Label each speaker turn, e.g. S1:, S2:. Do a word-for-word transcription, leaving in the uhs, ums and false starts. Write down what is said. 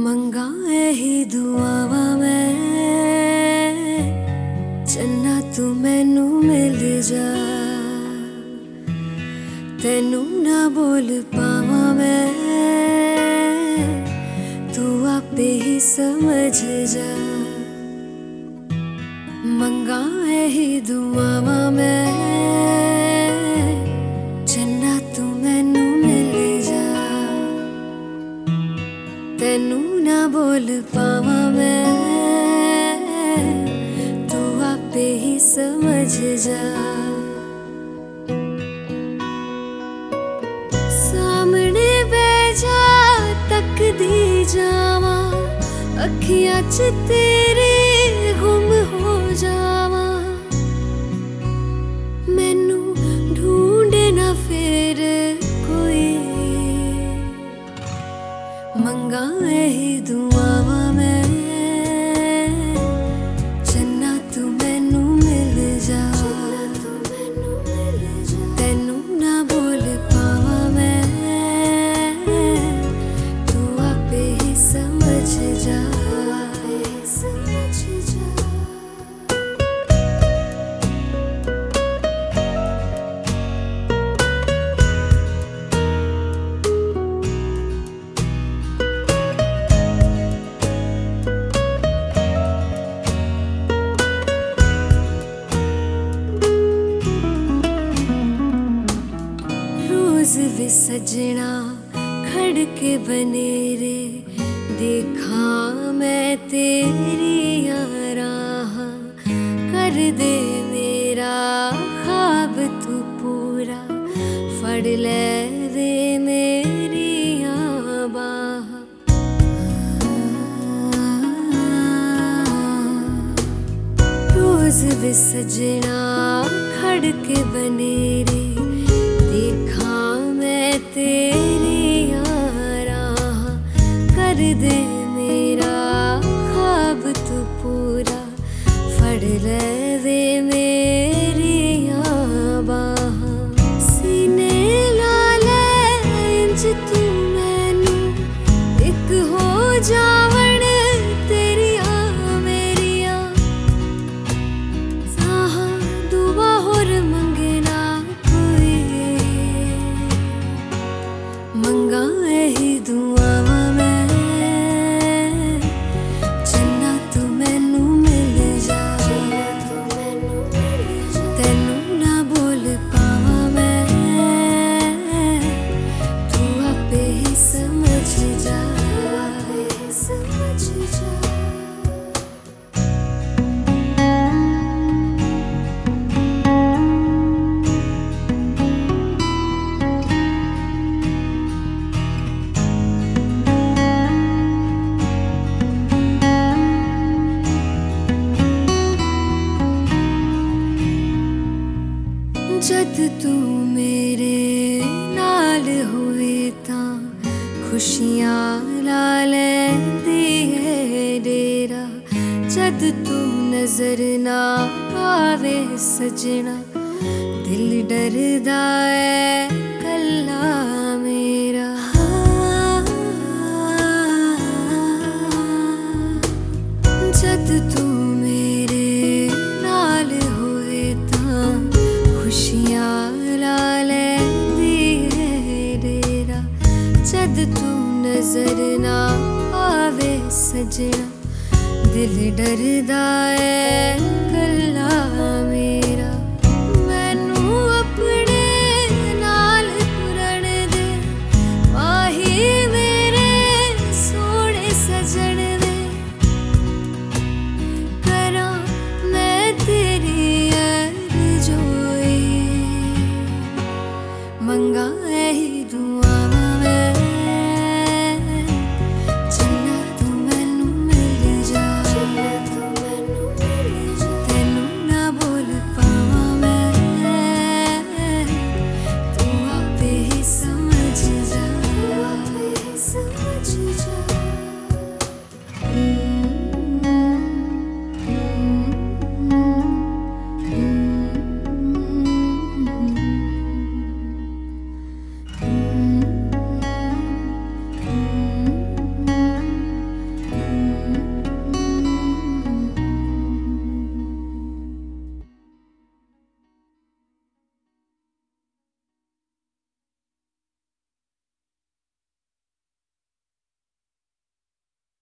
S1: मंगा ही दुआवा मैं चन्ना तू मैनू मिल जा। तेनू ना बोल पावा मैं तू आपे ही समझ जा। मंगा ही दुआवा मैं चन्ना तू मैनू मिल जा। तेनू ना बोल पावा मैं तू आपे ही समझ जा। सामने बैजा तक दी जावा अखियां च तेरे गुम हो जावा। मैनू ढूंढे ना फिर कोई मंगा ही दुआवा मैं चन्ना तू मैनू मिल जा। तेनू ना बोल पावा मैं तू आपे ही समझ जा। रोज वे सजना खड़ के बनेरे देखा मैं तेरी राह। कर दे मेरा ख्वाब तू पूरा फड़ ले वे मेरी बाह। रोज वे सजना खड़ के बनेरे देखा मैं तेरी राह। कर दे मेरा ख्वाब तू पूरा फड़ ले वे मेरी बाह। सीने ला ले इंज तू मैनू एक हो जावण तेरिया मेरिया। साहा दुआ होर मंगे ना कोई मंगा ही दुआवा मैं चन्ना तू मैनू मिल जा। तेनू ना बोल पावा मैं तू आपे ही समझ जा। समझ जा। जद तू मेरे नाल होए तां खुशियां ला लैंदी है डेरा। जद तू नजर ना आवे सजना दिल डरदा है कल्ला मेरा। जद तू मेरे नाल होए तां खुशियां ला लैंदी है डेरा। जद तू नजर ना आवे सजना दिल डरदा है कल्ला